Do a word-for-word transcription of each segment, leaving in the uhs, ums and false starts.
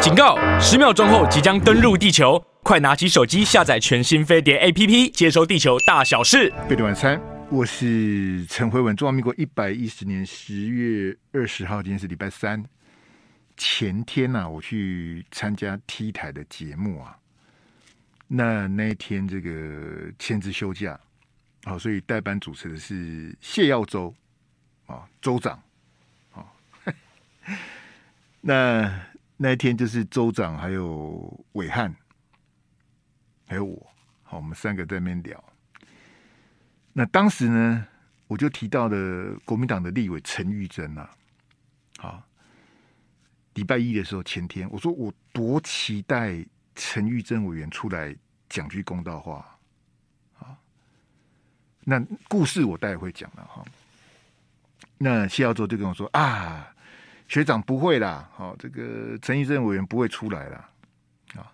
警告！十秒钟后即将登陆地球，快拿起手机下载全新飞碟 A P P， 接收地球大小事。 飞碟晚餐，我是陈辉文。中华民国一百一十年十月二十号，今天是礼拜三。前天啊，我去参加 T 台的节目啊，那那一天这个签字休假，好，所以代班主持的是谢耀州啊，州长啊。那那一天就是州长，还有伟汉，还有我，好，我们三个在那边聊。那当时呢，我就提到了国民党的立委陈玉珍啊，好。礼拜一的时候，前天我说我多期待陈玉珍委员出来讲句公道话啊！那故事我待会会讲了哈。那谢耀州就跟我说啊，学长不会啦，好，这个陈玉珍委员不会出来啦啊。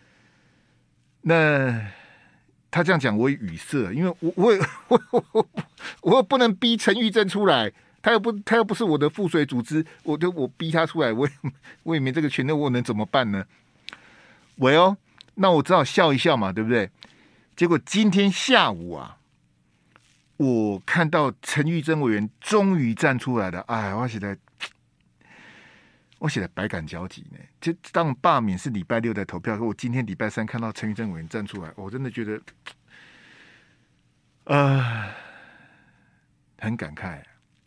那他这样讲，我也语塞，因为我我也我我我我不能逼陈玉珍出来。他又不，他又不是我的附属组织，我就我逼他出来，我也我也没这个权利，我能怎么办呢？喂哦，那我只好笑一笑嘛，对不对？结果今天下午啊，我看到陈玉珍委员终于站出来了，哎，我写在，我写在百感交集呢。就当罢免是礼拜六的投票，我今天礼拜三看到陈玉珍委员站出来，我真的觉得，呃，很感慨。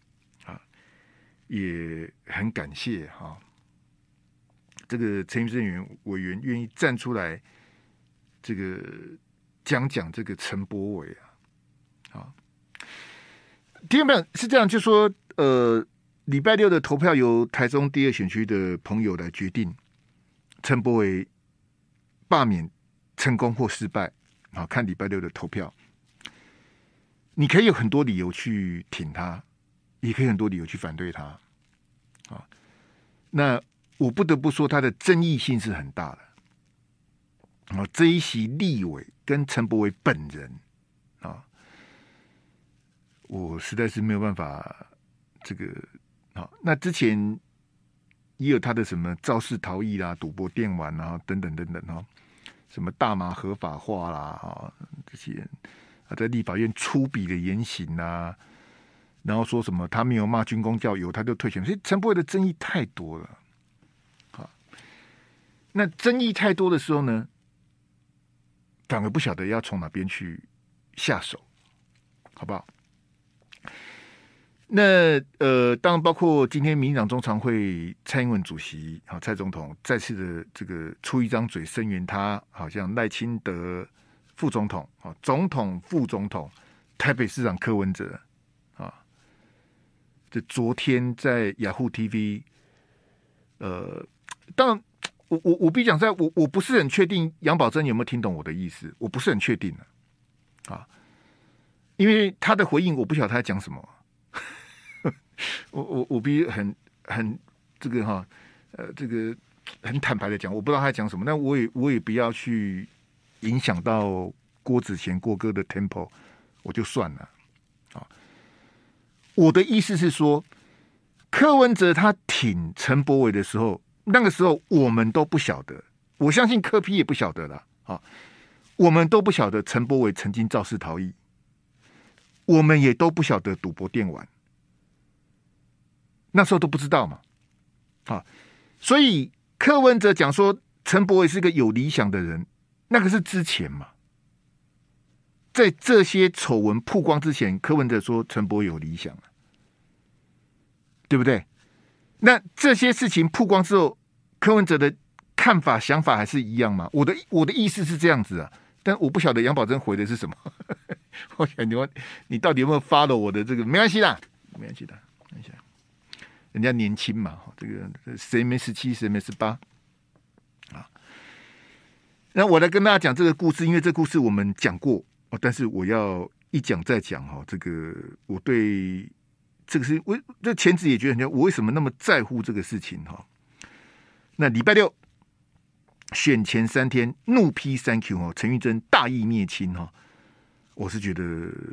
也很感谢哈，这个陈玉珍委员愿意站出来，这个讲讲这个陈柏惟啊，啊，听众朋友是这样，就说呃，礼拜六的投票由台中第二选区的朋友来决定陈柏惟罢免成功或失败，啊，看礼拜六的投票，你可以有很多理由去挺他。也可以很多理由去反对他，啊，那我不得不说，他的争议性是很大的。啊，这一席立委跟陈柏惟本人啊，我实在是没有办法这个啊。那之前也有他的什么肇事逃逸啦、赌博电玩啊等等等等哈，什么大麻合法化啦啊，这些啊在立法院粗鄙的言行啊。然后说什么他没有骂军公教友，他就退选。所以陈柏惟的争议太多了，好，那争议太多的时候呢，反而不晓得要从哪边去下手，好不好？那呃，当然包括今天民进党中常会蔡英文主席好蔡总统再次的这个出一张嘴声援他，好像赖清德副总统、好总统、副总统、台北市长柯文哲啊。这昨天在雅虎 T V， 呃，当然，我我我必须讲，在我我不是很确定杨宝珍有没有听懂我的意思，我不是很确定的啊，因为他的回应我不晓得他在讲什么，我我我必须很很这个哈，呃，这个很坦白的讲，我不知道他在讲什么，但我也我也不要去影响到郭子乾郭哥的 tempo， 我就算了。我的意思是说，柯文哲他挺陈柏惟的时候，那个时候我们都不晓得，我相信柯 P 也不晓得啦，啊，我们都不晓得陈柏惟曾经肇事逃逸，我们也都不晓得赌博电玩，那时候都不知道嘛，啊，所以柯文哲讲说陈柏惟是个有理想的人，那个是之前嘛。在这些丑闻曝光之前，柯文哲说陈柏惟有理想，对不对？那这些事情曝光之后，柯文哲的看法、想法还是一样吗？我的我的意思是这样子啊，但我不晓得杨宝珍回的是什么。我想你你到底有没有 follow 我的这个？没关系啦，没关系的，没关系。人家年轻嘛，这个谁没十七，谁没十八啊？那我来跟大家讲这个故事，因为这故事我们讲过。哦，但是我要一讲再讲哈，这个我对这个事，我这前子也觉得，我为什么那么在乎这个事情哈？那礼拜六选前三天怒批三 Q 哦，陈玉珍大义灭亲哈，我是觉得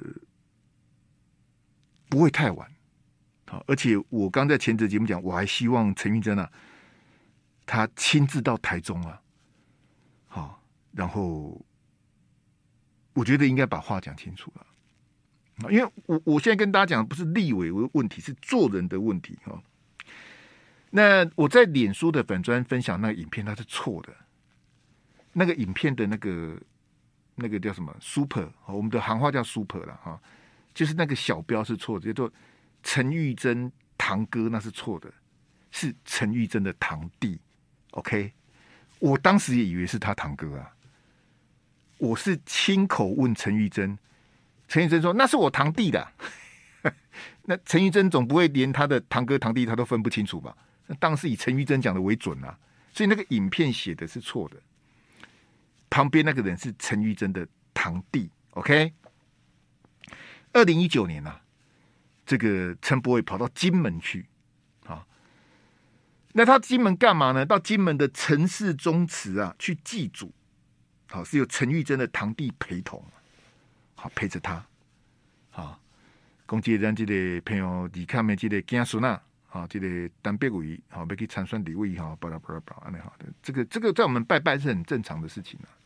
不会太晚。好，而且我刚在前者节目讲，我还希望陈玉珍啊他亲自到台中啊，好，然后我觉得应该把话讲清楚了，因为我我现在跟大家讲的不是立委的问题，是做人的问题哈。那我在脸书的粉专分享那个影片，它是错的。那个影片的那个那个叫什么 super， 我们的行话叫 super 了哈，就是那个小标是错的，叫做陈玉珍堂哥，那是错的，是陈玉珍的堂弟。OK， 我当时也以为是他堂哥啊，我是亲口问陈玉珍，陈玉珍说那是我堂弟的。那陈玉珍总不会连他的堂哥堂弟他都分不清楚吧？那当然是以陈玉珍讲的为准啊，所以那个影片写的是错的。旁边那个人是陈玉珍的堂弟 ，OK。二零一九年啊，这个陈柏惟跑到金门去啊，那他金门干嘛呢？到金门的陈氏宗祠啊去祭祖，好，是由陈玉珍的堂弟陪同，好陪着他，好，讲这咱这个朋友离开的这个子孙啊。啊，这个单别位好，要去参选立委哈，巴拉巴拉巴拉，安尼好的，这个这个在我们拜拜是很正常的事情啊。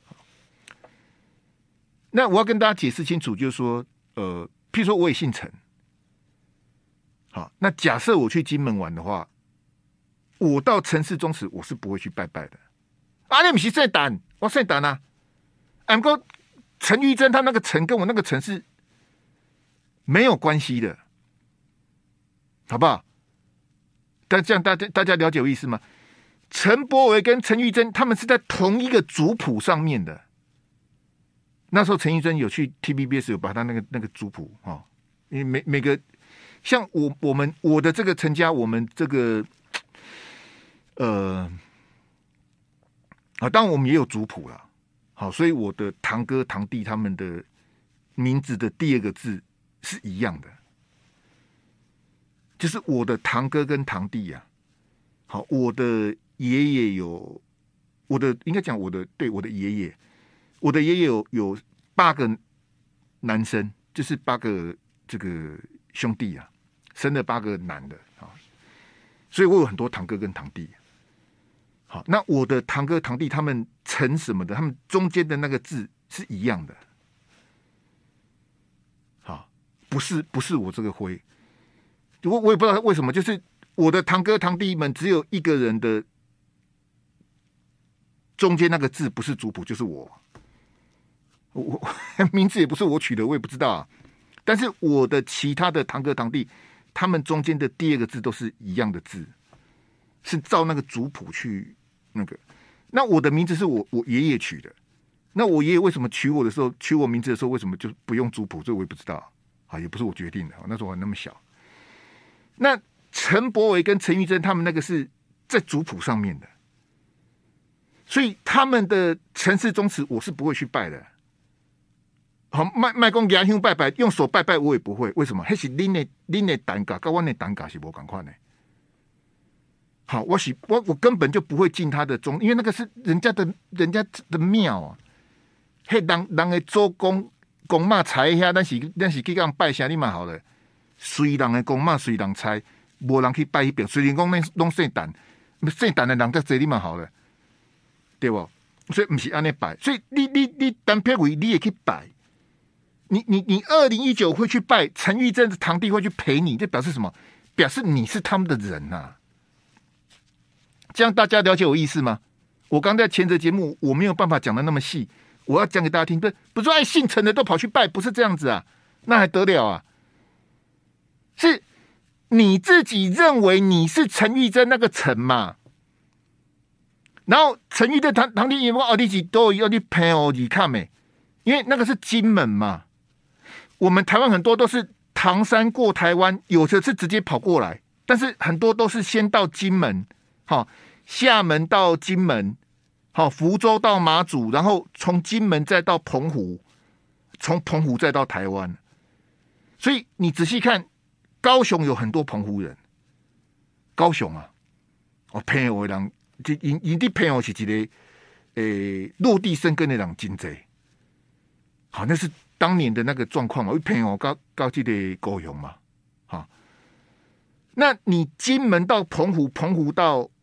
那我要跟大家解释清楚，就是说，呃，譬如说我也姓陈，好，那假设我去金门玩的话，我到陈氏宗祠我是不会去拜拜的。啊，你不是圣诞，我圣诞啊，俺哥陈玉珍他那个陈跟我那个陈是没有关系的，好不好？但这样大家大家了解我意思吗？陈柏惟跟陈玉珍他们是在同一个族谱上面的。那时候陈玉珍有去 T V B S 有把他那个那个族谱哦，因为每每个像我我们我的这个陈家，我们这个呃啊，当然我们也有族谱啦。好，所以我的堂哥堂弟他们的名字的第二个字是一样的。就是我的堂哥跟堂弟啊，好，我的爷爷有，我的应该讲我的对我的爷爷，我的爷爷有有八个男生，就是八个这个兄弟啊，生了八个男的啊，所以我有很多堂哥跟堂弟。好，那我的堂哥堂弟他们陈什么的，他们中间的那个字是一样的。好，不是不是我这个徽。我我也不知道为什么，就是我的堂哥堂弟们只有一个人的中间那个字不是族谱，就是我。我, 我名字也不是我取的，我也不知道啊。但是我的其他的堂哥堂弟，他们中间的第二个字都是一样的字，是照那个族谱去那个。那我的名字是我我爷爷取的，那我爷爷为什么取我的时候，取我名字的时候为什么就不用族谱？这我也不知道啊，也不是我决定的。那时候我还那么小。那陈柏惟跟陈玉珍他们那个是在族谱上面的，所以他们的陈氏宗祠我是不会去拜的。好，卖卖公牙香拜拜，用手拜拜我也不会。为什么？那是恁的恁的单价，跟我的单价是不同款的。好，我是我我根本就不会进他的宗，因为那个是人家的人家的庙啊。嘿，人人的做公公妈财遐，但是但是去讲拜啥你嘛好了。随人的公妈随人猜，无人去拜一边。虽然讲那拢圣诞，圣诞的人在这里嘛好了，对不？所以不是安尼拜。所以你你你单撇位你也去拜，你你你二零一九会去拜陈玉珍的堂弟会去陪你，这表示什么？表示你是他们的人呐、啊。这样大家了解我意思吗？我刚在前则节目我没有办法讲的那么细，我要讲给大家听。不是不是爱姓陈的都跑去拜，不是这样子啊，那还得了啊？是你自己认为你是陈玉珍那个陈嘛？然后陈玉珍堂堂弟有没有奥利吉都有你朋友你看没？因为那个是金门嘛，我们台湾很多都是唐山过台湾，有的是直接跑过来，但是很多都是先到金门，好，厦门到金门，好，福州到马祖，然后从金门再到澎湖，从澎湖再到台湾。所以你仔细看。高雄有很多澎湖人，高雄啊，我朋友的人，因因的朋友是一个诶落地生根的人真多，好，那是当年的那个状况嘛。我朋友到到这个高雄嘛，好，那你金门到澎湖，澎湖到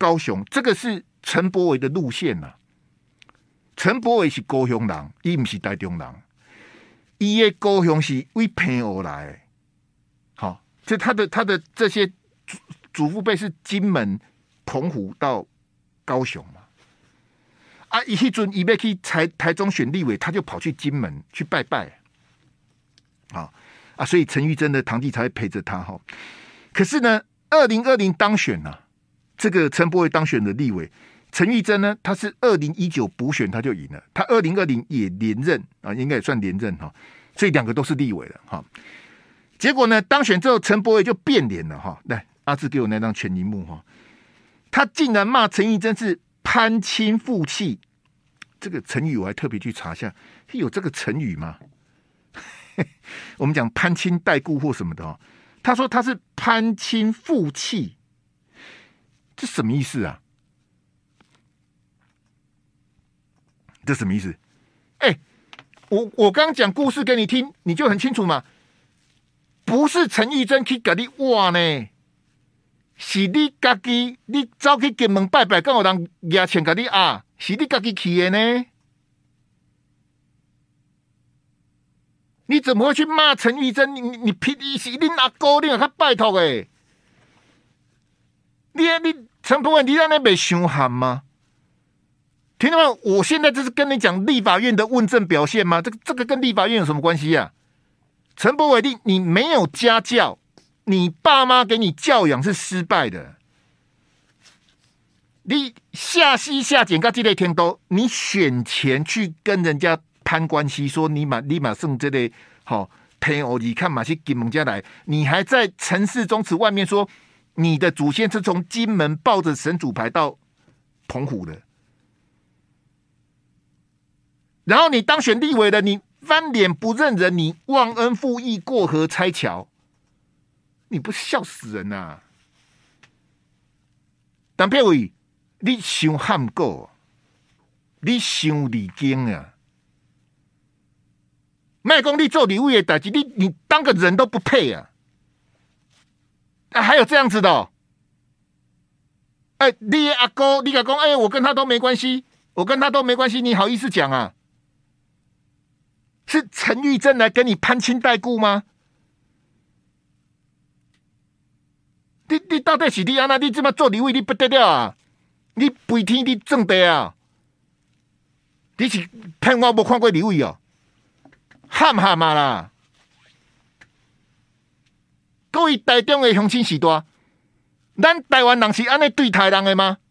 高雄，这个是陈柏惟的路线呐、啊。陈柏惟是高雄人，伊不是台中人，伊的高雄是为平而来的。好，就他的他的这些祖祖父辈是金门、澎湖到高雄嘛。啊，一阵伊要去台台中选立委，他就跑去金门去拜拜。好啊，所以陈玉珍的堂弟才会陪着他哈。可是呢，二零二零当选啊，这个陈柏惟当选的立委，陈玉珍呢，他是二零一九补选他就赢了，他二零二零也连任啊，应该也算连任哈，所以两个都是立委了哈。结果呢，当选之后，陈柏惟就变脸了哈。来，阿志给我那张全荧幕哈，他竟然骂陈玉珍是攀亲附气，这个成语我还特别去查一下，有这个成语吗？我们讲攀亲带故或什么的哦，他说他是攀亲附气，这什么意思啊？这什么意思？哎、欸，我我刚讲故事给你听，你就很清楚嘛。不是陈玉珍去给你挖呢，是你自己，你走去金门拜拜，跟有人拿钱给你啊，是你自己去的呢。你怎么会去骂陈玉珍？你你你屁你是你阿哥，你有他拜托诶！你你陈柏惟，你让那没凶悍吗？听到没有？我现在这是跟你讲立法院的问政表现吗？这个这个跟立法院有什么关系啊？陈柏惟，你你没有家教，你爸妈给你教养是失败的。你下西下检跟这类天都，你选前去跟人家攀关系，说你马你马剩这类好陪我，你看马去金门家来，你还在城市宗祠外面说你的祖先是从金门抱着神主牌到澎湖的，然后你当选立委了，你翻脸不认人，你忘恩负义，过河拆桥，你不笑死人啊！陈柏惟，你想喊够，你想离经啊！卖讲你做立委的代志，你你当个人都不配啊！啊，还有这样子的、哦？哎、欸，你阿哥，你敢讲？哎、欸，我跟他都没关系，我跟他都没关系，你好意思讲啊？是陈玉珍来跟你攀亲带故吗？你你到底是你安那？你这么做立委，你不得了啊！你飞天你正地啊！你是骗我没看过立委哦？喊喊嘛啦！各位台中的乡亲时代，咱台湾人是安尼对台人的吗？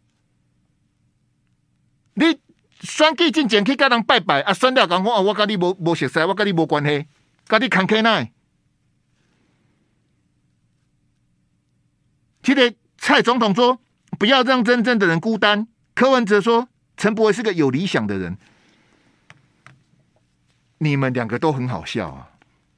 你选举进前去跟人拜拜，啊，选了讲讲，我跟你无无熟悉，我跟你无关系，跟你看起来。这个蔡总统说，不要让真正的人孤单。柯文哲说，陈柏惟是个有理想的人。你们两个都很好笑啊！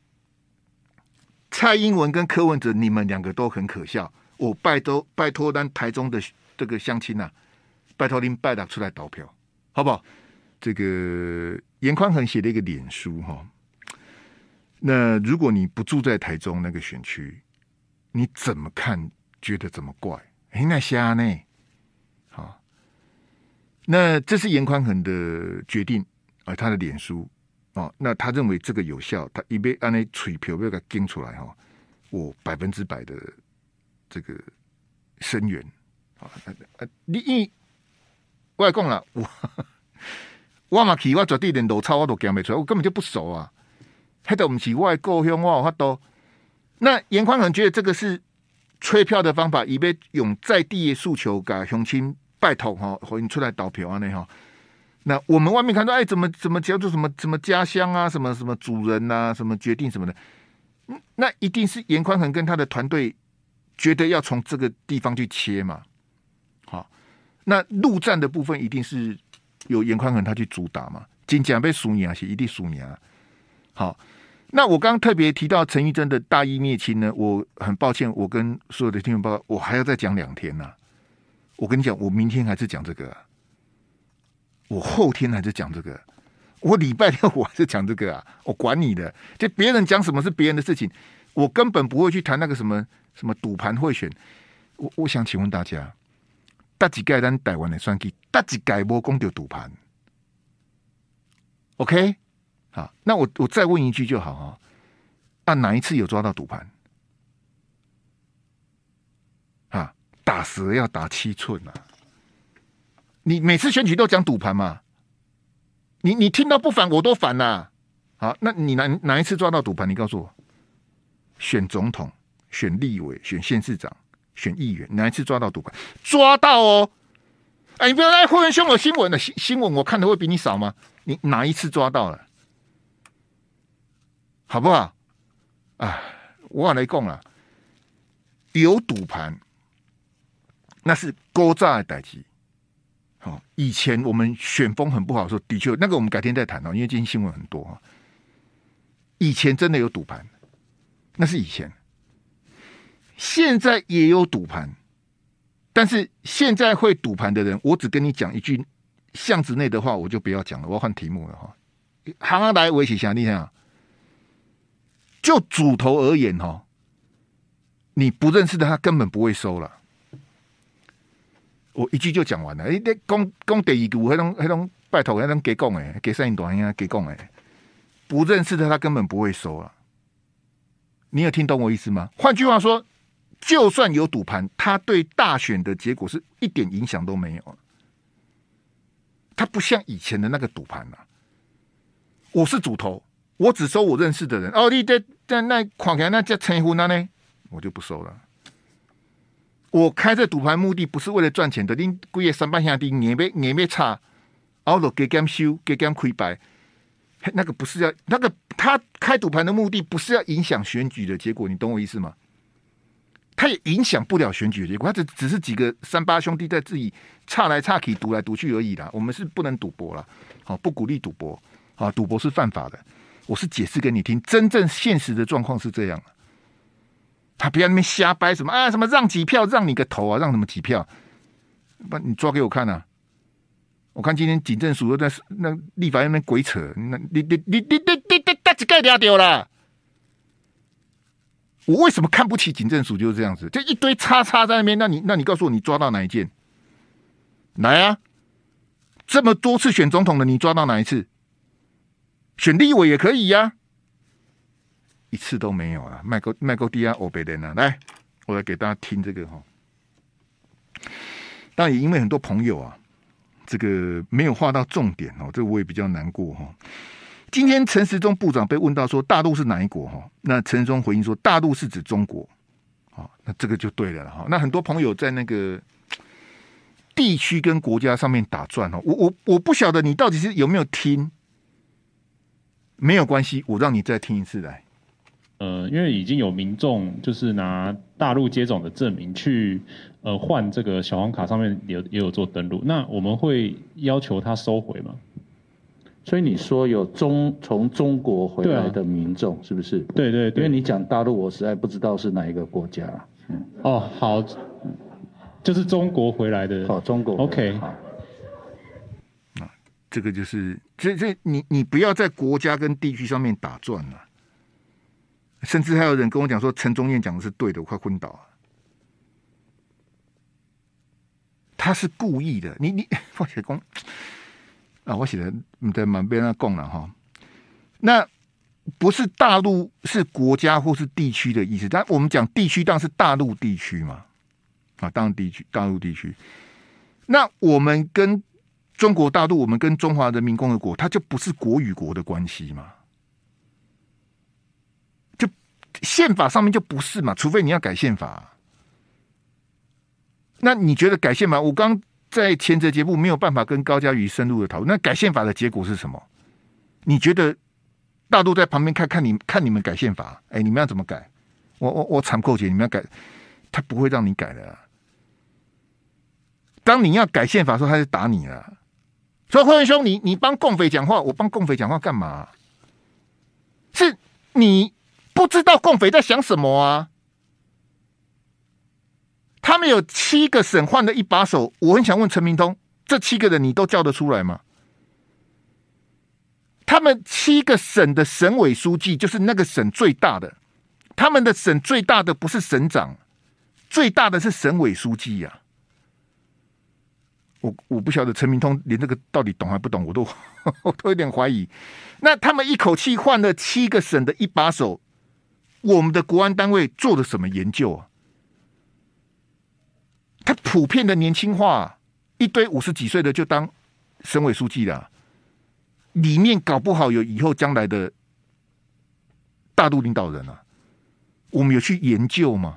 蔡英文跟柯文哲，你们两个都很可笑。我拜托拜托，咱台中的这个乡亲啊，拜托您拜达出来投票。好不好？这个严宽恒写了一个脸书哈。那如果你不住在台中那个选区，你怎么看？觉得怎么怪？哎，那瞎呢？好，那这是严宽恒的决定啊，他的脸书哦。那他认为这个有效，他一被按那吹票要给他盯出来哈，我百分之百的这个声援啊。你因为我来讲啦，我我嘛去，我绝对连路草我都行不出来，我根本就不熟啊。迄都不是我的故乡，我有法度。那严宽恒觉得这个是催票的方法，以被用在地的诉求，给乡亲拜托哈，欢迎出来投票啊那哈。那我们外面看到，哎，怎么怎么叫做什么什么家乡啊，什么什么主人啊，什么决定什么的，嗯、那一定是严宽恒跟他的团队觉得要从这个地方去切嘛。好。那陆战的部分一定是由严宽恒他去主打嘛，金奖被输赢是一定输赢。好，那我刚刚特别提到陈玉珍的大义灭亲呢，我很抱歉，我跟所有的听众报告，我还要再讲两天呐、啊。我跟你讲，我明天还是讲这个、啊，我后天还是讲这个，我礼拜六我还是讲这个啊，我管你的，就别人讲什么是别人的事情，我根本不会去谈那个什么什么赌盘贿选。我我想请问大家。 搭几届咱台湾的选举，搭几届无讲到赌盘 ，OK？ 好，那我我再问一句就好哈，啊，哪一次有抓到赌盘？啊，打蛇要打七寸啊！你每次选举都讲赌盘嘛？你你听到不反我都反啦、啊。好，那你哪哪一次抓到赌盘？你告诉我，选总统、选立委、选县市长、选议员，哪一次抓到赌盘？抓到哦！哎，你不要来霍元兄有新闻的新新闻，我看的会比你少吗？你哪一次抓到了？好不好？啊，我来讲啦，有赌盘，那是勾诈的代志。哦，以前我们选风很不好的时候，的确那个我们改天再谈哦，因为最近新闻很多哈。以前真的有赌盘，那是以前。现在也有赌盘，但是现在会赌盘的人，我只跟你讲一句巷子内的话，我就不要讲了，我要换题目了哈。行行来维起想你看，就主头而言哈，你不认识的他根本不会收了。我一句就讲完了。你讲讲第二句，那种那种拜托，那种给讲诶，给三大兄给讲诶，不认识的他根本不会收了。你有听懂我意思吗？换句话说，就算有赌盘，他对大选的结果是一点影响都没有。他不像以前的那个赌盘啊。我是主头，我只收我认识的人。哦，你在在那看起来那叫称呼那呢，我就不收了。我开这赌盘目的不是为了赚钱的，恁规个三百兄弟硬要硬要差，然后就加减收，加减亏败，那个不是要那个他开赌盘的目的不是要影响选举的结果，你懂我意思吗？他也影响不了选举的结果，他只只是几个三八兄弟在自己差来差去、赌来赌去而已啦。我们是不能赌博啦，好，不鼓励赌博，好，赌博是犯法的。我是解释给你听，真正现实的状况是这样。他不要那边瞎掰什么啊，什么让几票，让你个头啊，让什么几票？不，你抓给我看啊！我看今天警政署又在那立法院那边鬼扯，那你你你你你你你大几盖掉掉了？我为什么看不起警政署？就是这样子，就一堆叉叉在那边。那你那你告诉我，你抓到哪一件？来啊！这么多次选总统的，你抓到哪一次？选立委也可以呀、啊。一次都没有啊！麦克麦克迪亚欧贝人啊，来，我来给大家听这个哈。但也因为很多朋友啊，这个没有画到重点哦，这个我也比较难过哈。今天陈时中部长被问到说大陆是哪一国哈，那陈时中回应说大陆是指中国，好，那这个就对了哈。那很多朋友在那个地区跟国家上面打转哦，我我我不晓得你到底是有没有听，没有关系，我让你再听一次来。 呃，因为已经有民众就是拿大陆接种的证明去呃换这个小黄卡上面也有也有做登录，那我们会要求他收回吗？ 所以你说有中从中国回来的民众、啊、是不是？ 对对对， 因为你讲大陆，我实在不知道是哪一个国家。 嗯、哦，好，就是中国回来的。 好，中国。 OK。 好， 啊，这个就是这这你你不要在国家跟地区上面打转了。甚至还有人跟我讲说陈宗彦讲的是对的，我快昏倒了。他是故意的，你你我写公啊，我写的你在满边那供了哈。那不是大陆是国家或是地区的意思，但我们讲地区当然是大陆地区嘛，啊，当然地区大陆地区。那我们跟中国大陆，我们跟中华人民共和国，它就不是国与国的关系嘛。宪法上面就不是嘛，除非你要改宪法、啊。那你觉得改宪法？我刚在前则节目没有办法跟高嘉瑜深入的讨论。那改宪法的结果是什么？你觉得大陆在旁边看看你看你们改宪法？哎，你们要怎么改？我我我惨扣姐，你们要改，他不会让你改的、啊。当你要改宪法的时候，他就打你了。所以霍元兄，你你帮共匪讲话，我帮共匪讲话干嘛？是你。不知道共匪在想什么啊？他们有七个省换了一把手，我很想问陈明通，这七个人你都叫得出来吗？他们七个省的省委书记就是那个省最大的，他们的省最大的不是省长，最大的是省委书记呀、啊。 我我不晓得陈明通连这个到底懂还不懂，我都我都有点怀疑。那他们一口气换了七个省的一把手，我们的国安单位做了什么研究啊？他普遍的年轻化，一堆五十几岁的就当省委书记了，里面搞不好有以后将来的大陆领导人啊，我们有去研究吗？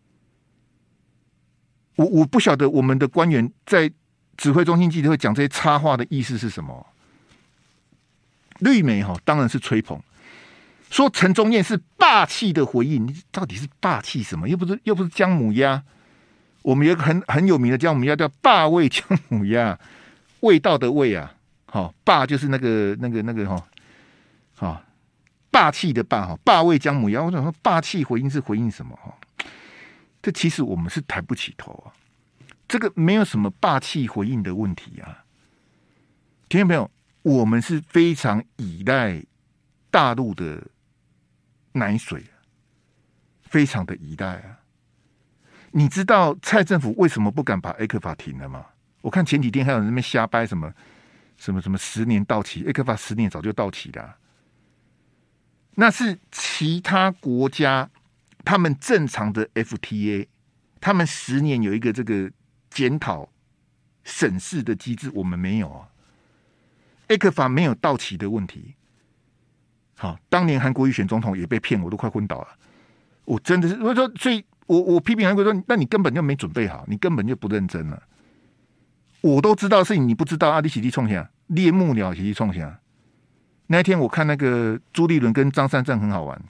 我我不晓得我们的官员在指挥中心记者会讲这些插话的意思是什么？绿媒哈当然是吹捧，说陈宗彦是霸气的回应，你到底是霸气什么？又不是又不是姜母鸭。我们有一个很很有名的姜母鸭叫霸味姜母鸭，味道的味啊，好霸就是那个那个那个哈，好霸气的霸哈，霸味姜母鸭。我想说霸气回应是回应什么哈？这其实我们是抬不起头啊，这个没有什么霸气回应的问题啊，听见没有？我们是非常依赖大陆的奶水，非常的依赖啊。你知道蔡政府为什么不敢把 A 克法停了吗？我看前几天还有人在那边瞎掰什么什么什么十年到期 ，A 克法十年早就到期了、啊，那是其他国家他们正常的 F T A， 他们十年有一个这个检讨审视的机制，我们没有啊。A 克法没有到期的问题。好，当年韩国瑜选总统也被骗，我都快昏倒了。我真的是，我说，所以我我批评韩国说，那你根本就没准备好，你根本就不认真了。我都知道的事情你不知道啊！你起立冲下，猎幕僚起立冲下。那一天我看那个朱立伦跟张善政很好玩。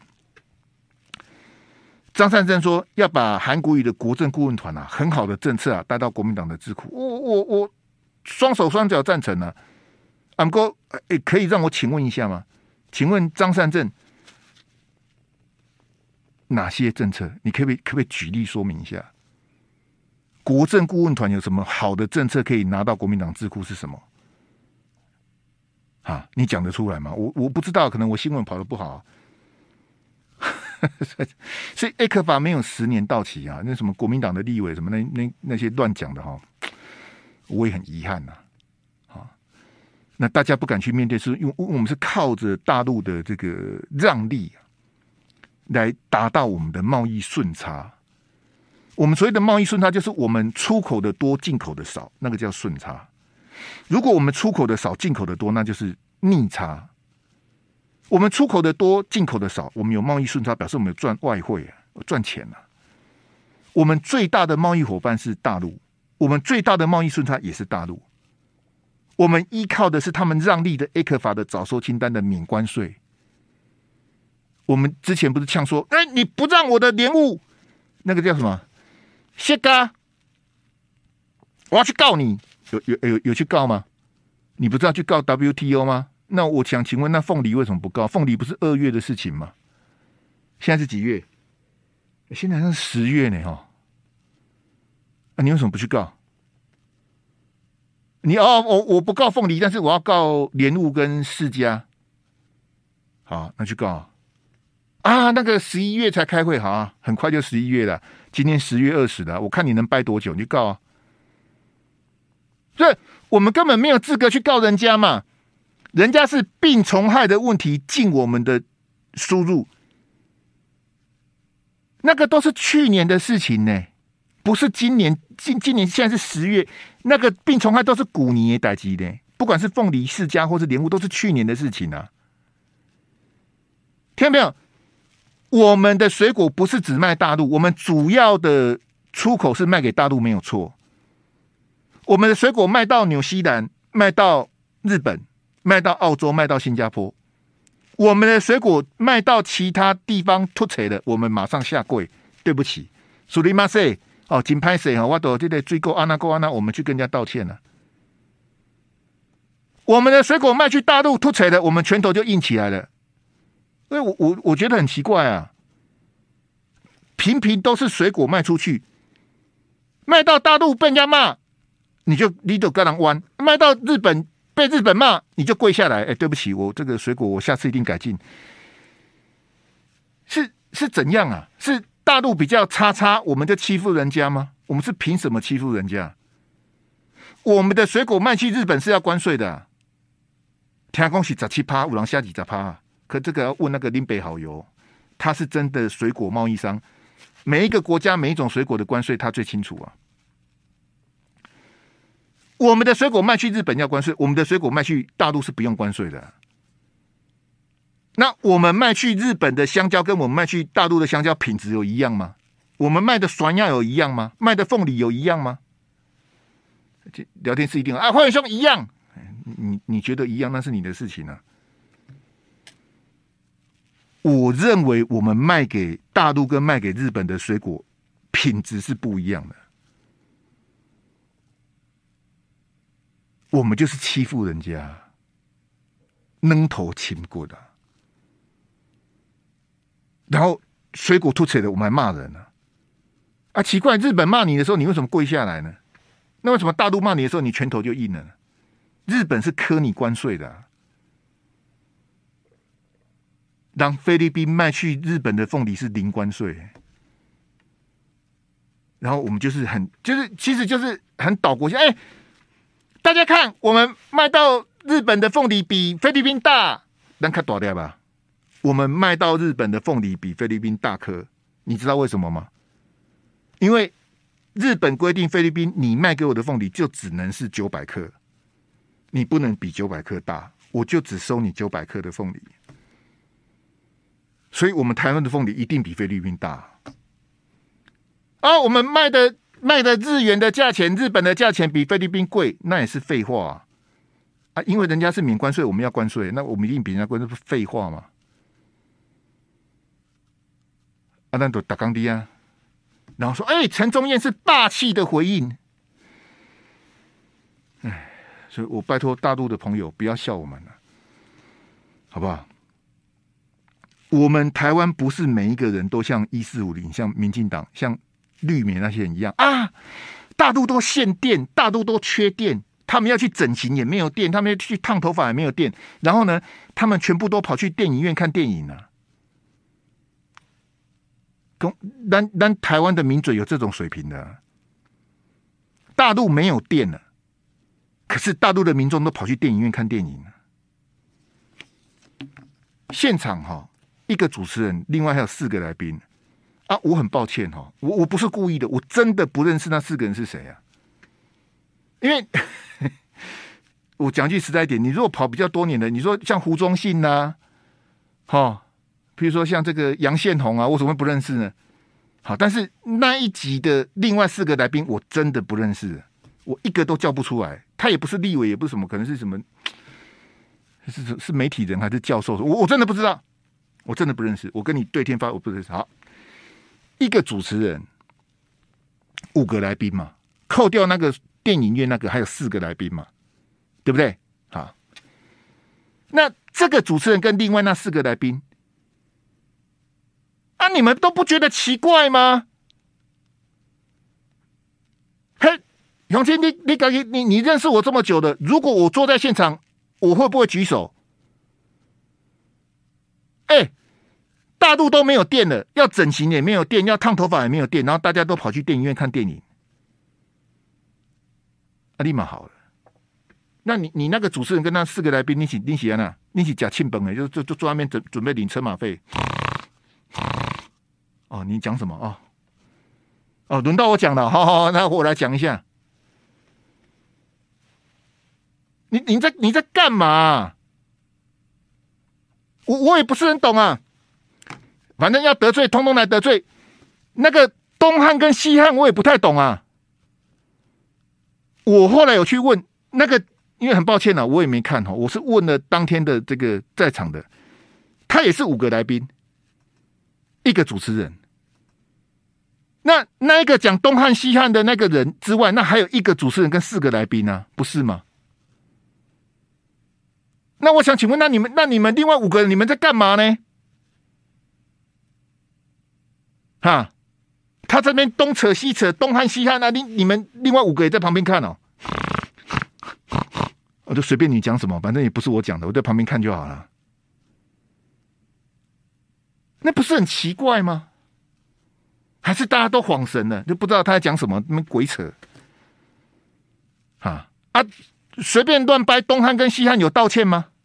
张善政说要把韩国瑜的国政顾问团啊，很好的政策啊，带到国民党的智库。我我我双手双脚赞成啊。俺哥，哎，可以让我请问一下吗？请问张善政哪些政策？你可不可以可不可以举例说明一下？国政顾问团有什么好的政策可以拿到国民党智库是什么？啊，你讲得出来吗？我我不知道，可能我新闻跑得不好。所以 A 克法没有十年到期啊，那什么国民党的立委什么那那那些乱讲的哈，我也很遗憾呐、啊。啊，那大家不敢去面对，是因为我们是靠着大陆的这个让利、啊、来达到我们的贸易顺差。我们所谓的贸易顺差，就是我们出口的多，进口的少，那个叫顺差。如果我们出口的少，进口的多，那就是逆差。我们出口的多，进口的少，我们有贸易顺差，表示我们有赚外汇啊，赚钱啊。我们最大的贸易伙伴是大陆，我们最大的贸易顺差也是大陆。我们依靠的是他们让利的 A 克法的早收清单的免关税。我们之前不是呛说，哎，你不让我的莲雾，那个叫什么？谢嘎，我要去告你，有有有有去告吗？你不是要去告 W T O 吗？那我想请问，那凤梨为什么不告？凤梨不是二月的事情吗？现在是几月？现在是十月呢，哈。啊，你为什么不去告？你哦，我我不告凤梨，但是我要告莲雾跟世家。好，那去告啊。那个十一月才开会，好啊，很快就十一月了。今天十月二十了，我看你能掰多久，你去告啊。所以我们根本没有资格去告人家嘛。人家是病虫害的问题进我们的输入，那个都是去年的事情呢，不是今年。今今年现在是十月，那个病虫害都是古年的代志呢，不管是凤梨、世家或是莲雾，都是去年的事情啊。听到没有？我们的水果不是只卖大陆，我们主要的出口是卖给大陆，没有错。我们的水果卖到纽西兰，卖到日本。卖到澳洲，卖到新加坡，我们的水果卖到其他地方突锤了，我们马上下跪，对不起，苏里马塞哦，金拍谁哈，我都这个追购安娜购安娜，我们去跟人家道歉了。我们的水果卖去大陆突锤了，我们拳头就硬起来了。因为我我我觉得很奇怪啊，频频都是水果卖出去，卖到大陆被人家骂，你就你就跟人弯，卖到日本。被日本骂，你就跪下来。哎，对不起，我这个水果我下次一定改进。是是怎样啊？是大陆比较差差，我们就欺负人家吗？我们是凭什么欺负人家？ 我们的水果卖去日本是要关税的、啊，听讲是十七趴，五郎下几十趴。可这个要问那个林北好友，他是真的水果贸易商，每一个国家每一种水果的关税他最清楚啊。我们的水果卖去日本要关税，我们的水果卖去大陆是不用关税的、啊。那我们卖去日本的香蕉跟我们卖去大陆的香蕉品质有一样吗？我们卖的酸亚有一样吗？卖的凤梨有一样吗？聊天室一定啊，欢迎兄一样，你你觉得一样那是你的事情啊。我认为我们卖给大陆跟卖给日本的水果品质是不一样的，我们就是欺负人家，扔头轻过的，然后水果吐起来我们还骂人呢、啊，啊奇怪，日本骂你的时候你为什么跪下来呢？那为什么大陆骂你的时候你拳头就硬了呢？日本是科你关税的、啊。让菲律宾卖去日本的凤梨是零关税，然后我们就是很就是其实就是很倒国家。哎、欸，大家看，我们卖到日本的凤梨比菲律宾大，咱看大点吧。我们卖到日本的凤梨比菲律宾大颗，你知道为什么吗？因为日本规定菲律宾你卖给我的凤梨就只能是九百克，你不能比九百克大，我就只收你九百克的凤梨。所以我们台湾的凤梨一定比菲律宾大啊！我们卖的卖的日元的价钱，日本的价钱比菲律宾贵，那也是废话 啊, 啊！因为人家是免关税，我们要关税，那我们一定比人家贵，那不是废话吗？啊，那都打钢低啊！然后说，哎、欸，陈宗彦是霸气的回应。哎，所以我拜托大陆的朋友不要笑我们了，好不好？我们台湾不是每一个人都像一四五零、像民进党、像绿媒那些人一样啊！大陆都限电，大陆都缺电，他们要去整形也没有电，他们要去烫头发也没有电，然后呢，他们全部都跑去电影院看电影啊！咱咱台湾的名嘴有这种水平的、啊，大陆没有电了，可是大陆的民众都跑去电影院看电影了，现场哈、哦。一个主持人，另外还有四个来宾啊！我很抱歉哈、哦，我我不是故意的，我真的不认识那四个人是谁啊？因为我讲句实在一点，你如果跑比较多年的，你说像胡忠信呐、啊，哈、哦，比如说像这个杨宪宏啊，我怎么会不认识呢？好，但是那一集的另外四个来宾，我真的不认识，我一个都叫不出来。他也不是立委，也不是什么，可能是什么，是是媒体人还是教授？我我真的不知道。我真的不认识，我跟你对天发，我不认识。好，一个主持人，五个来宾嘛，扣掉那个电影院那个，还有四个来宾嘛，对不对？好，那这个主持人跟另外那四个来宾，啊，你们都不觉得奇怪吗？嘿，永清，你你你你你认识我这么久的，如果我坐在现场，我会不会举手？哎、欸，大陆都没有电了，要整形也没有电，要烫头发也没有电，然后大家都跑去电影院看电影，啊，立马好了。那你你那个主持人跟那四个来宾，你起你起安娜，你起假庆本哎，就就就坐那边准准备领车马费。哦，你讲什么哦？哦，轮到我讲了，好好，那我来讲一下。你你在你在干嘛？我我也不是很懂啊，反正要得罪，通通来得罪。那个东汉跟西汉，我也不太懂啊。我后来有去问那个，因为很抱歉啊，我也没看哈，我是问了当天的这个在场的，他也是五个来宾，一个主持人。那那一个讲东汉西汉的那个人之外，那还有一个主持人跟四个来宾啊，不是吗？那我想请问，那你们那你们另外五个人，你们在干嘛呢？哈，他这边东扯西扯，东汉西汉啊，你你们另外五个也在旁边看哦。我就随便你讲什么，反正也不是我讲的，我在旁边看就好了。那不是很奇怪吗？还是大家都恍神了，就不知道他在讲什么，那么鬼扯。哈， 啊，随便乱掰，东汉跟西汉有道歉吗？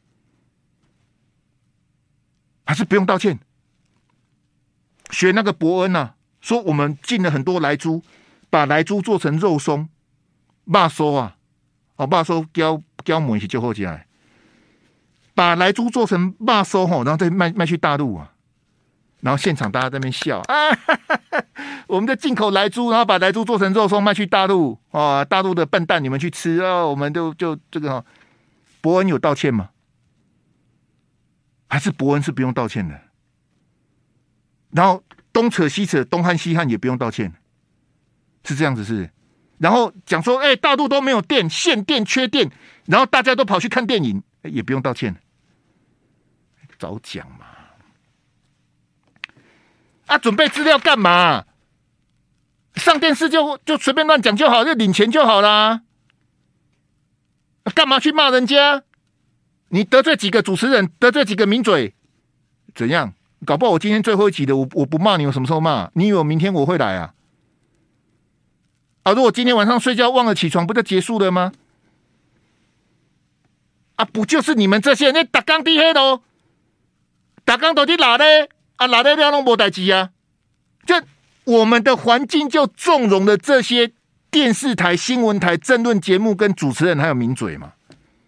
还是不用道歉？学那个伯恩啊，说我们进了很多莱猪，把莱猪做成肉松、肉酥啊，哦，肉酥浇浇梅是最好吃的，把莱猪做成肉酥吼，然后再卖卖去大陆啊，然后现场大家在那边笑啊，哈哈哈，我们的进口莱猪，然后把莱猪做成肉松卖去大陆啊，大陆的笨蛋你们去吃啊，我们就就这个、哦，伯恩有道歉吗？还是伯恩是不用道歉的？然后东扯西扯，东汉西汉也不用道歉，是这样子是？然后讲说，哎、欸，大陆都没有电，限电缺电，然后大家都跑去看电影，欸、也不用道歉，早讲嘛！啊，准备资料干嘛？上电视就就随便乱讲就好，就领钱就好啦。干嘛去骂人家？你得罪几个主持人，得罪几个名嘴，怎样？搞不好我今天最后一集的，我我不骂你，我什么时候骂？你以为我明天我会来啊？啊，如果今天晚上睡觉忘了起床，不就结束了吗？啊，不就是你们这些人，你打钢地黑喽，打钢都去哪嘞？啊，哪嘞了拢无代志啊？就我们的环境就纵容了这些电视台、新闻台、政论节目跟主持人还有名嘴嘛。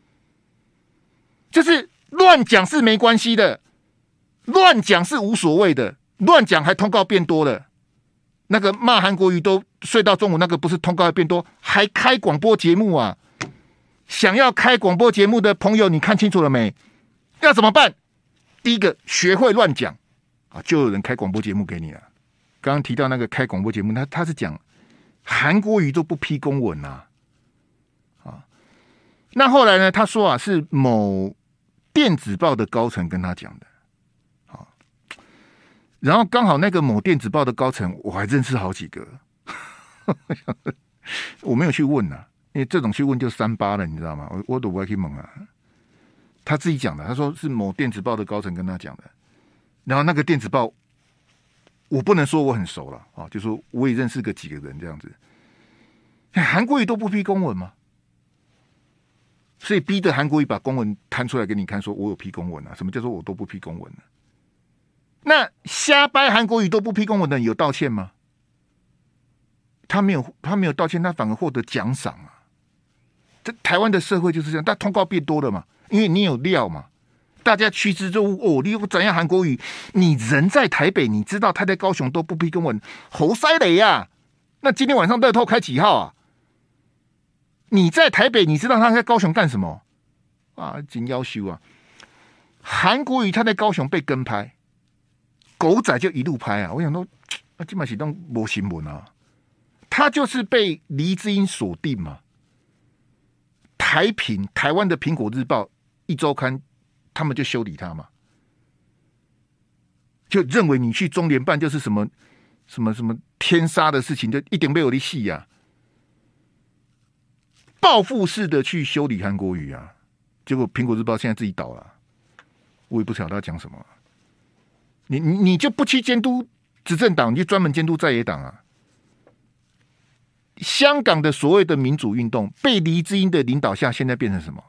就是乱讲是没关系的，乱讲是无所谓的，乱讲还通告变多了。那个骂韩国瑜都睡到中午，那个不是通告还变多，还开广播节目啊！想要开广播节目的朋友，你看清楚了没？要怎么办？第一个，学会乱讲啊，就有人开广播节目给你了。刚刚提到那个开广播节目，他他是讲韩国瑜都不批公文啊，啊，那后来呢？他说啊，是某电子报的高层跟他讲的，好，然后刚好那个某电子报的高层，我还认识好几个，我没有去问啊，因为这种去问就三八了，你知道吗？我我都不会去问啊。他自己讲的，他说是某电子报的高层跟他讲的，然后那个电子报，我不能说我很熟了啊，就说我也认识个几个人这样子。韩国瑜都不批公文吗？所以逼着韩国瑜把公文摊出来给你看，说我有批公文啊？什么叫做我都不批公文呢、啊？那瞎掰韩国瑜都不批公文的人有道歉吗？他没有，他没有道歉，他反而获得奖赏啊！这台湾的社会就是这样，但通告变多了嘛，因为你有料嘛，大家趋之若鹜哦。你怎样韩国瑜？你人在台北，你知道他在高雄都不批公文，猴塞雷呀、啊！那今天晚上乐透开几号啊？你在台北，你知道他在高雄干什么啊？真要求啊！韩国瑜他在高雄被跟拍，狗仔就一路拍啊！我想说，啊，基本上都没新闻啊。他就是被黎智英锁定嘛。台评台湾的苹果日报、一周刊，他们就修理他嘛，就认为你去中联办就是什么什么什么天杀的事情，就一点没有的戏呀。报复式的去修理韩国瑜啊，结果苹果日报现在自己倒了，我也不晓得他讲什么。你你你就不去监督执政党，你就专门监督在野党啊。香港的所谓的民主运动被黎智英的领导下，现在变成什么？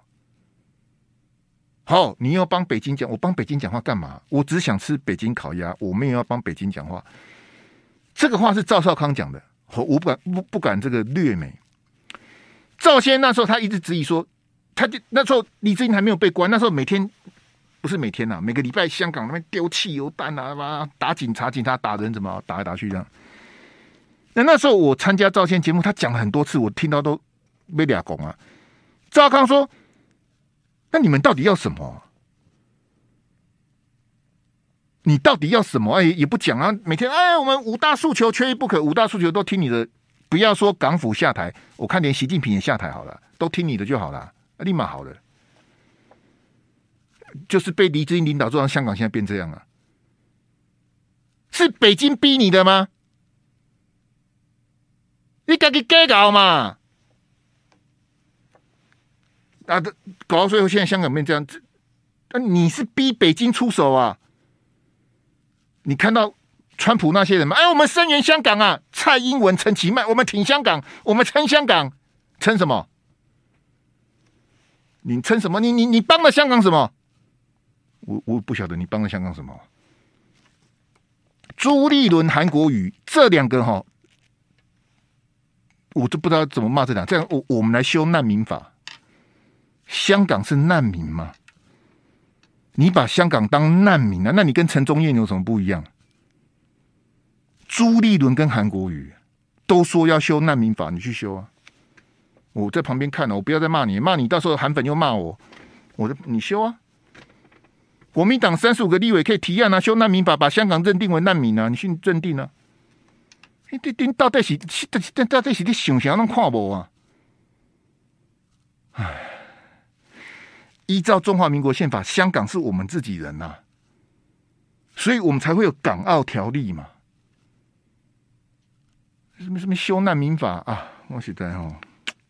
好，你要帮北京讲，我帮北京讲话干嘛？我只想吃北京烤鸭，我没有要帮北京讲话。这个话是赵少康讲的，我不敢不不敢这个略美。赵先生那时候他一直质疑说，他就那时候黎智英还没有被关，那时候每天不是每天啊，每个礼拜香港那边丢汽油弹啊，打警察，警察打人，怎么打来打去这样。那那时候我参加赵先生节目，他讲了很多次，我听到都没俩拱啊。赵康说：“那你们到底要什么？你到底要什么？哎，也不讲啊！每天哎，我们五大诉求缺一不可，五大诉求都听你的。不要说港府下台，我看连习近平也下台好了，都听你的就好了，立马好了。就是被黎智英领导，做让香港现在变这样啊？是北京逼你的吗？你自己改搞嘛！啊，搞到最后，现在香港变这样，那你是逼北京出手啊？你看到川普那些人吗？哎，我们声援香港啊！蔡英文、陈其迈，我们挺香港，我们撑香港，撑什么？ 你称什么？你你你帮了香港什么？我我不晓得你帮了香港什么。朱立伦、韩国瑜这两个哈，我都不知道怎么骂这两个。这样我我们来修难民法，香港是难民吗？你把香港当难民啊？那你跟陈宗彦有什么不一样？朱立伦跟韩国瑜都说要修难民法，你去修啊！我在旁边看了，我不要再骂你，骂你到时候韩粉又骂我，我就你修啊！国民党三十五个立委可以提案啊，修难民法，把香港认定为难民啊，你去认定啊！你你到底是到底是你想想能看无啊？唉。依照中华民国宪法，香港是我们自己人呐、啊，所以我们才会有港澳条例嘛。什么什么修难民法啊？我实在哦，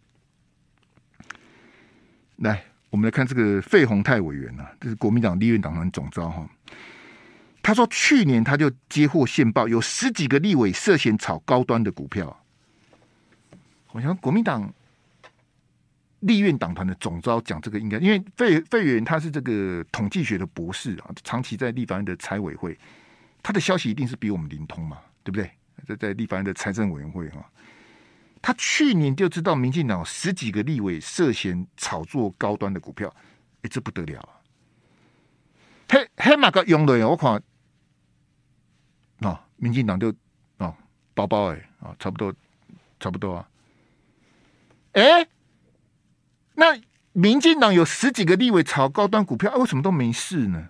来，我们来看这个费鸿泰委员啊，这是国民党立院党团总召哈。他说，去年他就接获线报，有十几个立委涉嫌炒高端的股票。我想国民党立院党团的总召讲这个应该，因为费费委员他是这个统计学的博士啊，长期在立法院的财委会，他的消息一定是比我们灵通嘛，对不对？在在立法院的财政委员会啊，他去年就知道民进党有十几个立委涉嫌炒作高端的股票，哎，这不得了啊！嘿，嘿，马个用的我看，哦，民进党就哦包包哎啊，差不多差不多啊，哎。那民进党有十几个立委炒高端股票，啊、为什么都没事呢？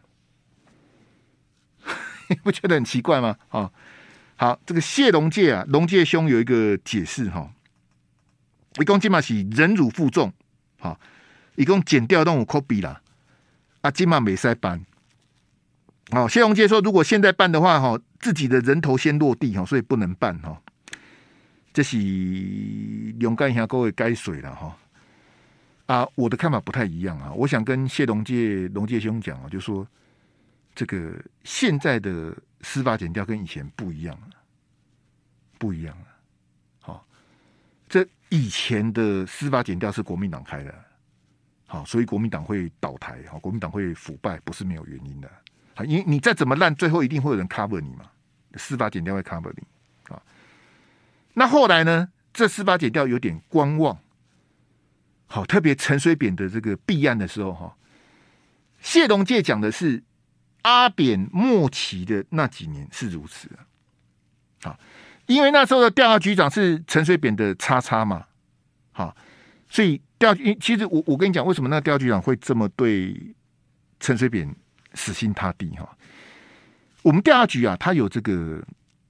你不觉得很奇怪吗？啊，好，这个谢龙介啊，龙介兄有一个解释哈，一共今嘛是忍辱负重，好，一共减掉都有科比啦，啊，今嘛没塞办。好，谢龙介说，如果现在办的话，哈，自己的人头先落地哈，所以不能办哈。这是勇敢一下各位该水了哈。啊，我的看法不太一样啊！我想跟谢龙介龙介兄讲啊，就说这个现在的司法检调跟以前不一样了，不一样了。好，这以前的司法检调是国民党开的，好，所以国民党会倒台，好，国民党会腐败，不是没有原因的。好，因为你再怎么烂，最后一定会有人 cover 你嘛，司法检调会 cover 你啊。那后来呢，这司法检调有点观望。好，特别陈水扁的这个弊案的时候，哈，谢龙介讲的是阿扁末期的那几年是如此的，好，因为那时候的调查局长是陈水扁的叉叉嘛，好，所以调其实我我跟你讲，为什么那个调查局长会这么对陈水扁死心塌地哈？我们调查局啊，它有这个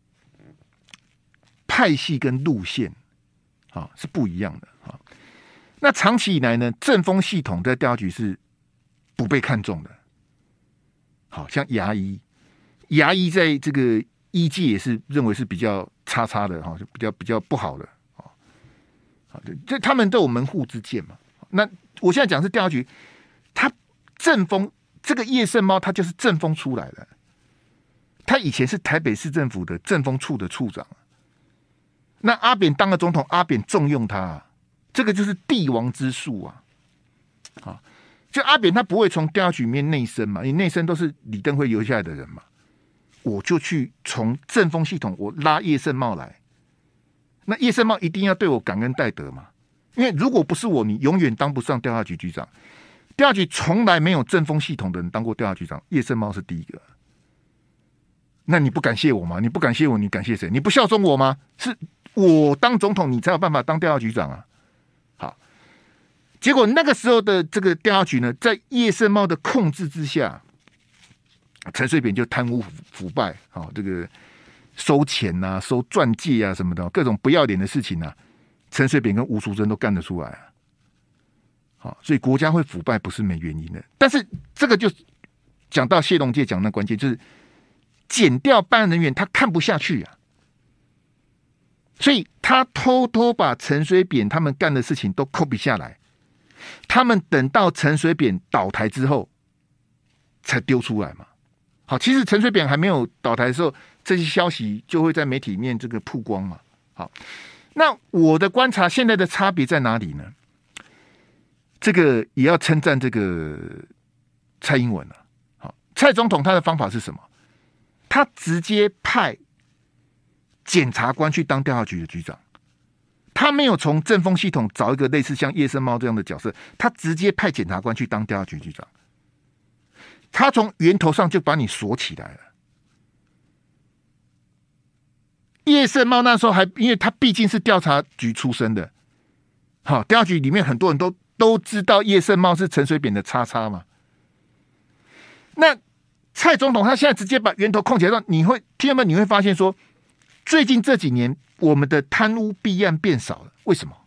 派系跟路线，啊是不一样的啊。那长期以来呢，政风系统在调查局是不被看重的。好像牙医，牙医在这个医界也是认为是比较差差的哈，比较比较不好的啊。好，这他们都有门户之见嘛。那我现在讲是调查局，他政风这个叶圣猫，他就是政风出来的。他以前是台北市政府的政风处的处长。那阿扁当了总统，阿扁重用他、啊。这个就是帝王之术啊！啊，就阿扁他不会从调查局里面内升嘛，你内升都是李登辉留下来的人嘛，我就去从政风系统我拉叶圣茂来，那叶圣茂一定要对我感恩戴德嘛，因为如果不是我，你永远当不上调查局局长。调查局从来没有政风系统的人当过调查局长，叶圣茂是第一个。那你不感谢我吗？你不感谢我，你感谢谁？你不效忠我吗？是我当总统，你才有办法当调查局长啊！结果那个时候的这个调查局呢，在叶圣茂的控制之下，陈水扁就贪污腐败，啊、哦，这个收钱啊、收钻戒啊什么的，各种不要脸的事情啊，陈水扁跟吴淑珍都干得出来啊。好、哦，所以国家会腐败不是没原因的。但是这个就讲到谢龙介讲的关键，就是检调办案人员他看不下去啊，所以他偷偷把陈水扁他们干的事情都 copy 下来。他们等到陈水扁倒台之后，才丢出来嘛。好，其实陈水扁还没有倒台的时候，这些消息就会在媒体里面这个曝光嘛。好，那我的观察，现在的差别在哪里呢？ 这个也要称赞这个蔡英文了、啊。好，蔡总统他的方法是什么？他直接派检察官去当调查局的局长，他没有从政风系统找一个类似像叶盛茂这样的角色，他直接派检察官去当调查局局长，他从源头上就把你锁起来了。叶盛茂那时候还因为他毕竟是调查局出身的，好，调查局里面很多人都都知道叶盛茂是陈水扁的叉叉嘛。那蔡总统他现在直接把源头控起来，你会听们你会发现说，最近这几年我们的贪污弊案变少了，为什么？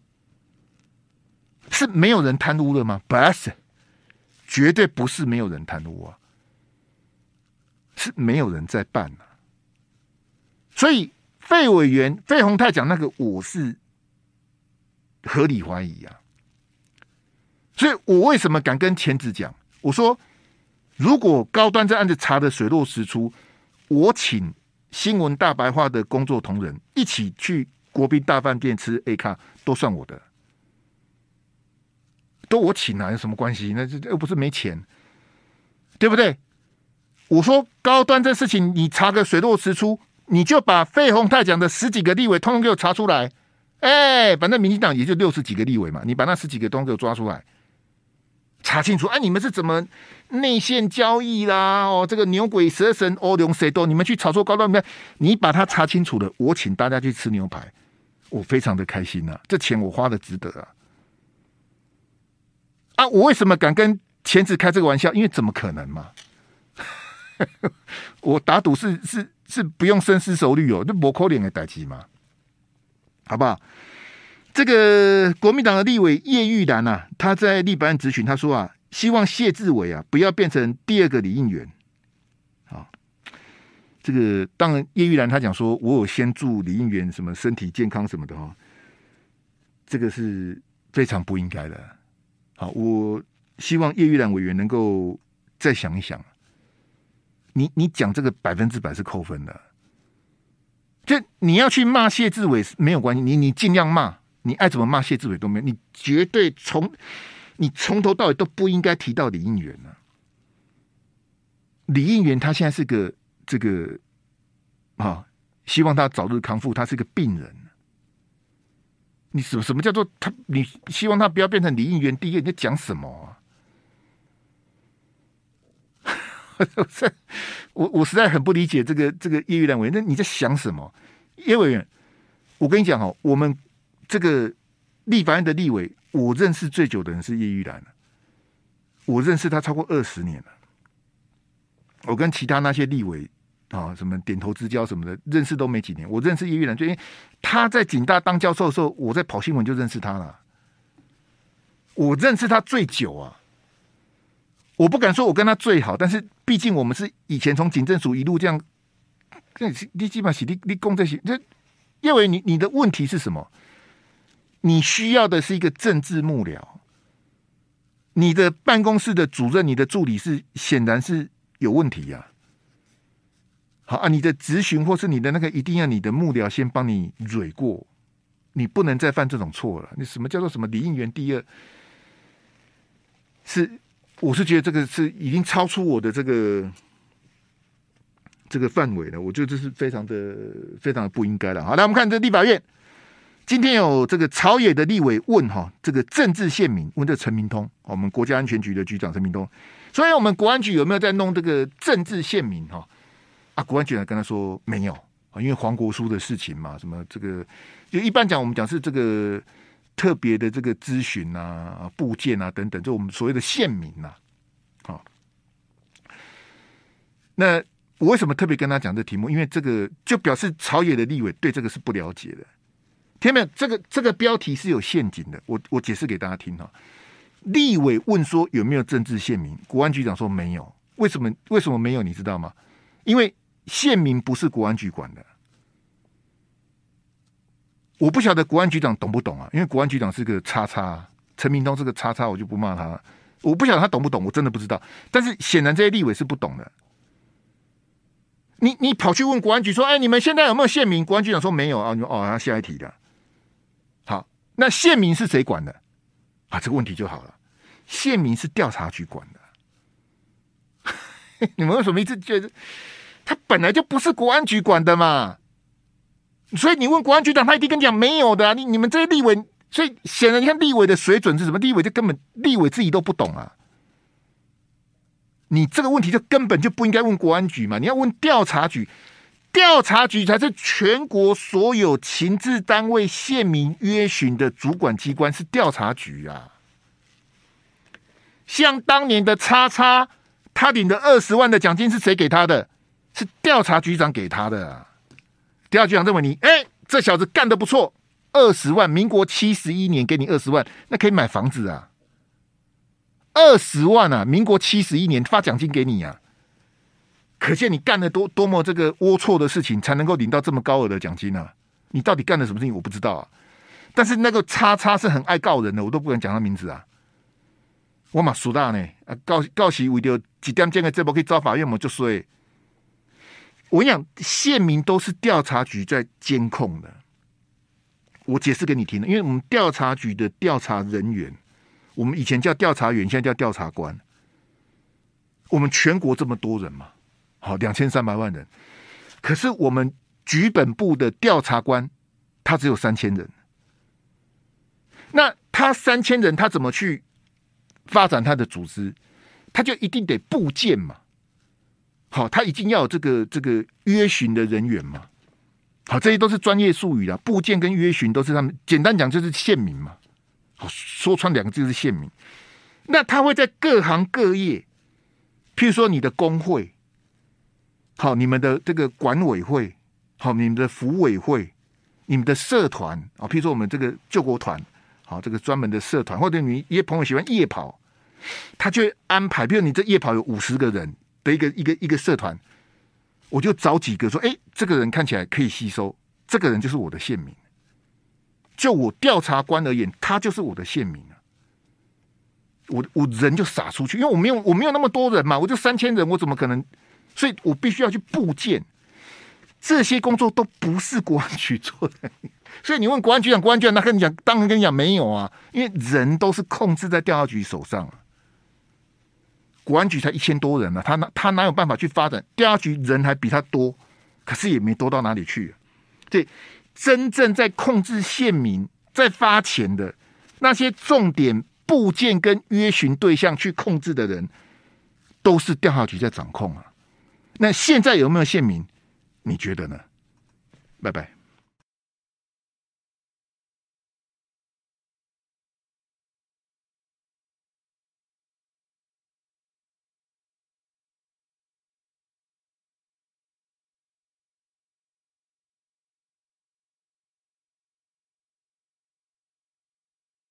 是没有人贪污了吗？不是，绝对不是没有人贪污啊，是没有人在办啊。所以费委员费鸿泰讲那个，我是合理怀疑啊。所以我为什么敢跟前子讲？我说，如果高端这案子查的水落石出，我请新闻大白话的工作同仁一起去国宾大饭店吃 A 卡，都算我的，都我请啊，有什么关系？那又不是没钱，对不对？我说高端这事情，你查个水落石出。你就把费鸿泰讲的十几个立委通通给我查出来，哎、欸，反正民进党也就六十几个立委嘛，你把那十几个通通给我抓出来，查清楚，哎、啊，你们是怎么内线交易啦？哦，这个牛鬼蛇神欧龙谁都，你们去炒作高端，你把它查清楚了，我请大家去吃牛排，我非常的开心啊，这钱我花的值得啊！啊，我为什么敢跟前子开这个玩笑？因为怎么可能嘛？我打赌是是是不用深思熟虑哦，这不可能的代志嘛，好不好？这个国民党的立委叶玉兰啊，他在立法院质询，他说啊，希望谢志伟啊不要变成第二个李应元。啊，这个当然叶玉兰他讲说，我有先祝李应元什么身体健康什么的哈，这个是非常不应该的。好，我希望叶玉兰委员能够再想一想。你你讲这个百分之百是扣分的，就你要去骂谢志伟没有关系，你你尽量骂，你爱怎么骂谢志伟都没有，你绝对从你从头到尾都不应该提到李应元啊。李应元他现在是个这个啊，希望他早日康复，他是个病人。你什么什么叫做他？你希望他不要变成李应元第一，你在讲什么啊？我我实在很不理解这个这个叶玉兰委员，那你在想什么？叶委员，我跟你讲哦，我们这个立法院的立委，我认识最久的人是叶玉兰，我认识他超过二十年了。我跟其他那些立委啊，什么点头之交什么的，认识都没几年。我认识叶玉兰，就因为他在警大当教授的时候，我在跑新闻就认识他了。我认识他最久啊。我不敢说我跟他最好，但是毕竟我们是以前从警政署一路这样，你基本上你你供这些，这叶委你你的问题是什么？你需要的是一个政治幕僚，你的办公室的主任、你的助理是显然是有问题呀、啊。好啊，你的质询或是你的那个一定要你的幕僚先帮你蕊过，你不能再犯这种错了。你什么叫做什么李应元第二？是。我是觉得这个是已经超出我的这个这个范围了，我觉得这是非常的非常的不应该了。好，来我们看这立法院今天有这个朝野的立委问哈，这个政治县民问这陈明通，我们国家安全局的局长陈明通，所以我们国安局有没有在弄这个政治县民哈？啊，国安局还跟他说没有，因为黄国书的事情嘛，什么这个就一般讲我们讲是这个。特别的这个咨询啊、部件啊等等，就我们所谓的县民呐、啊，好。那我为什么特别跟他讲这题目？因为这个就表示朝野的立委对这个是不了解的。听到没有？这个这个标题是有陷阱的。我我解释给大家听哈。立委问说有没有政治县民，国安局长说没有。为什么？为什么没有？你知道吗？因为县民不是国安局管的。我不晓得国安局长懂不懂啊？因为国安局长是个叉叉，陈明通是个叉叉，我就不骂他。我不晓得他懂不懂，我真的不知道。但是显然这些立委是不懂的。你你跑去问国安局说：“哎，你们现在有没有县民？”国安局长说没有啊。你说哦，他下一题的。好，那县民是谁管的？ 啊，这个问题就好了。县民是调查局管的，你们为什么一直觉得他本来就不是国安局管的嘛？所以你问国安局长，他一定跟你讲没有的啊！你你们这些立委，所以显然你看立委的水准是什么？立委就根本立委自己都不懂啊！你这个问题就根本就不应该问国安局嘛，你要问调查局，调查局才是全国所有情治单位县民约询的主管机关，是调查局啊。像当年的叉叉，他领的二十万的奖金是谁给他的？是调查局长给他的啊。调查局长认为你，哎、欸，这小子干得不错，二十万，民国七十一年给你二十万，那可以买房子啊。二十万啊，民国七十一年发奖金给你啊，可见你干了多多么这个龌龊的事情，才能够领到这么高额的奖金啊！你到底干了什么事情，我不知道啊。但是那个叉叉是很爱告人的，我都不敢讲他名字啊。我嘛输大呢，啊告告时为了几点钟的这波可以招法院，我就说，我跟你讲，县民都是调查局在监控的。我解释给你听的，因为我们调查局的调查人员，我们以前叫调查员，现在叫调查官。我们全国这么多人嘛，好，两千三百万人，可是我们局本部的调查官，他只有三千人。那他三千人，他怎么去发展他的组织？他就一定得布建嘛。好，他一定要有这个这个约询的人员嘛。好，这些都是专业术语啦，布建跟约询都是他们，简单讲就是县民嘛。好，说穿两个字就是县民。那他会在各行各业，譬如说你的工会，好，你们的这个管委会，好，你们的福委会，你们的社团啊，譬如说我们这个救国团，好，这个专门的社团，或者你一些朋友喜欢夜跑，他就会安排，比如你这夜跑有五十个人的一个一个一个社团，我就找几个说，哎，这个人看起来可以吸收，这个人就是我的县民。就我调查官而言，他就是我的县民啊。我我人就撒出去，因为我没有我没有那么多人嘛，我就三千人，我怎么可能？所以我必须要去布建，这些工作都不是国安局做的。所以你问国安局长，国安局长那跟你讲，当然跟你讲没有啊，因为人都是控制在调查局手上啊。国安局才一千多人啊，他哪他哪有办法去发展？调查局人还比他多，可是也没多到哪里去、啊。对，真正在控制县民、在发钱的那些重点部件跟约询对象去控制的人，都是调查局在掌控啊。那现在有没有县民？你觉得呢？拜拜。